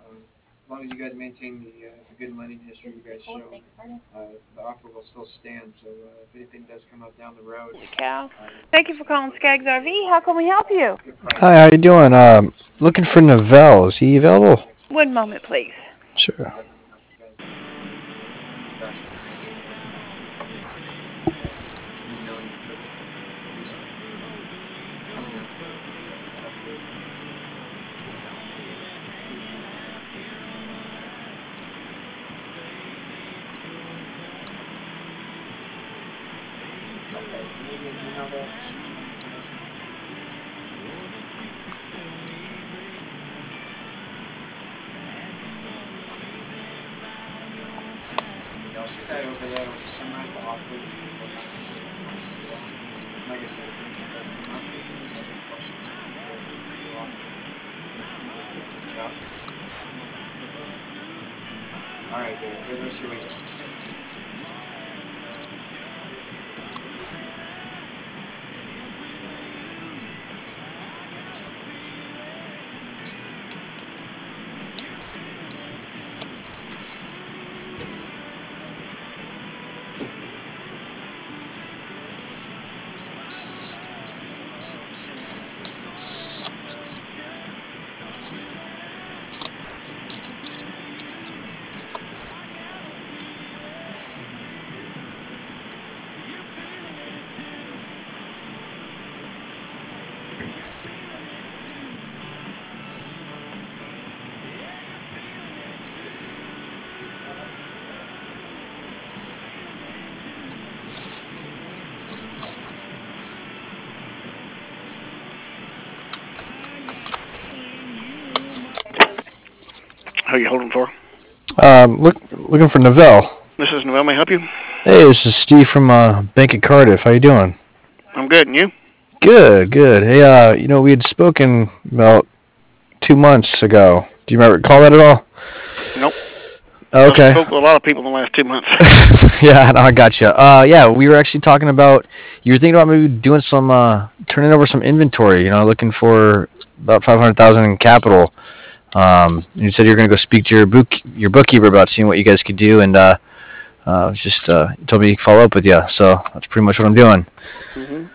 As long as you guys maintain the good lending history you guys show, the offer will still stand. So if anything does come up down the road, Holy cow. Thank you it's for calling Skaggs RV. How can we help you? good price. Hi, how you doing? Looking for Novell. Is he available? One moment, please. Sure. Definitely help you guys the best financial emailing equipment recently coming up for upgrade. Okay, can you get an email there? Shoot you my information. Yeah, I'll shoot that over there. I'll just summarize the offer and what happens as well. And like I said, if anything does come up or if you guys have any questions on the new offer, feel free to reach out. All right, Gary. Enjoy the rest of your weekend. How are you holding for? Looking for Novell. This is Noel. May I help you? Hey, this is Steve from Bank of Cardiff. How you doing? I'm good, and you? Good, good. Hey, we had spoken about 2 months ago. Do you remember recall that at all? Nope. Okay. I spoke with a lot of people in the last 2 months. Yeah, no, I got you. Yeah, we were actually talking about you were thinking about maybe doing some turning over some inventory. Looking for about 500,000 in capital. You said you're going to go speak to your bookkeeper about seeing what you guys could do, and just told me to follow up with you. So that's pretty much what I'm doing. Mhm.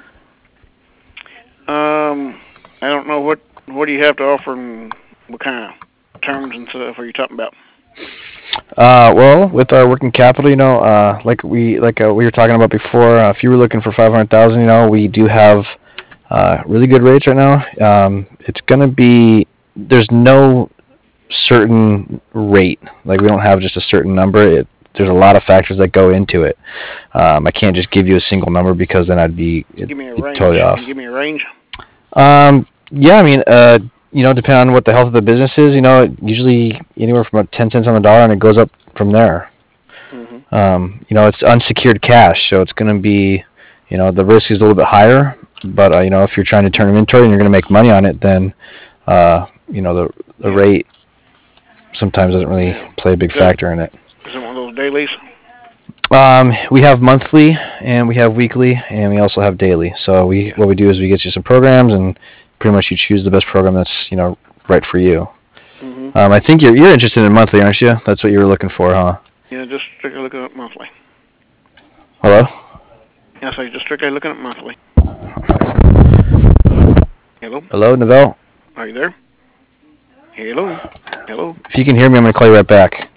I don't know what do you have to offer, and what kind of terms and stuff are you talking about? Well, with our working capital, like we were talking about before, if you were looking for 500,000, we do have really good rates right now. It's gonna be there's no certain rate. Like we don't have just a certain number. There's a lot of factors that go into it. I can't just give you a single number because then Give me a be range. totally Can you off. give me a range? Yeah, I mean, depending on what the health of the business is, usually anywhere from about 10 cents on the dollar, and it goes up from there. Mhm. It's unsecured cash, so it's going to be, the risk is a little bit higher. But if you're trying to turn inventory and you're going to make money on it, then the Yeah. rate sometimes doesn't really Yeah. play a big Is factor in it. it one of those dailies? We have monthly and we have weekly and we also have daily. So Yeah. what we do is we get you some programs and pretty much you choose the best program that's right for you. Mhm. I think you're interested in monthly, aren't you? That's what you were looking for, huh? Yeah, just strictly looking at monthly. Hello? Yes, I just strictly looking at monthly. Hello? Hello, Novell? Are you there? Hello? Hello? If you can hear me, I'm going to call you right back.